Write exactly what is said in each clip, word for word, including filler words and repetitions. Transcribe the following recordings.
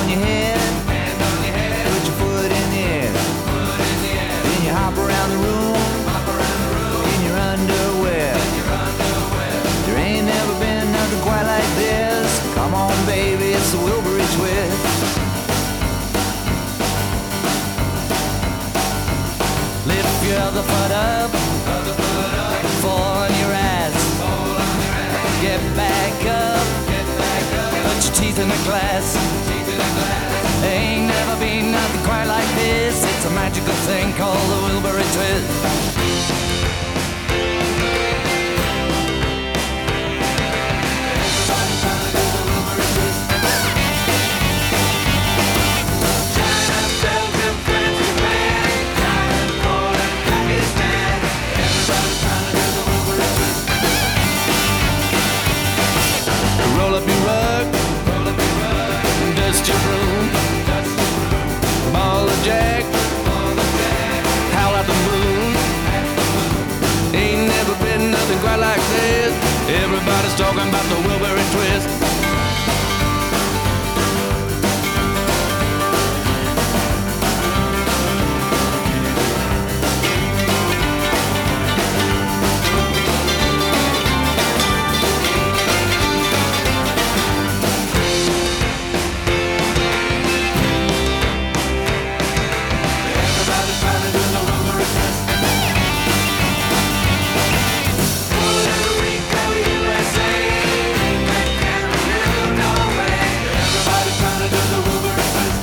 on your head, Hand on your head, put your foot in the air. foot in the air. Then you hop around the room Hop around the room in your underwear. in your underwear. There ain't never been nothing quite like this. Come on, baby, it's the Wilbury Twist. Lift your other foot up, Other foot up, fall on your ass. fall on your ass. Get back up, Get back up, put your teeth in the glass. teeth in the glass. Ain't never been nothing quite like this. It's a magical thing called the Wilbury Twist. Everybody trying to do the Wilbury Twist. China, Belgium, France, Japan, Thailand, Poland, Pakistan. Everybody trying to do the Wilbury Twist. Roll up your rug, Roll up your rug, dust your broom, dust the room, ball of jack, all the jack. howl at the moon. Ain't never been nothing quite like this. Everybody's talking about the Wilbury Twist. Everybody trying to do the Wilbury Twist. Puerto Rico, U S A, England, Cameroon, Norway. Everybody trying to do the Wilbury Twist.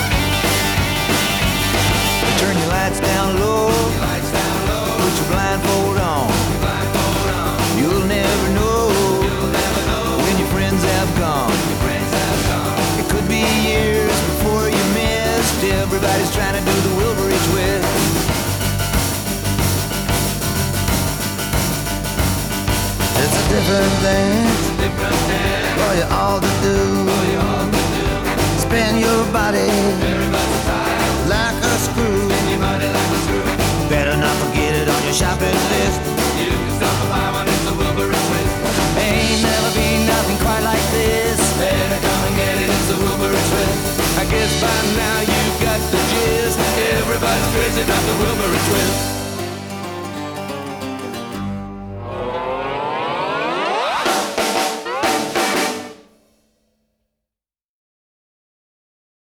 Turn your lights down low, Lights down low, put your blindfold on. blindfold on. You'll never know You'll never know when your friends have gone. your friends have gone. It could be years before you missed. Everybody's trying to do the Wilbury Twist. It's a different thing Different dance, for you all to do. you all can do. Spin your body Everybody's tired, like a screw. your body like a screw. Better not forget it on your shopping list. You can stop a buy when it's the Wilbury Twist. Ain't never been nothing quite like this. Better come and get it, it's the Wilbury Twist. I guess by now you've got the gist. Everybody's crazy about the Wilbury Twist.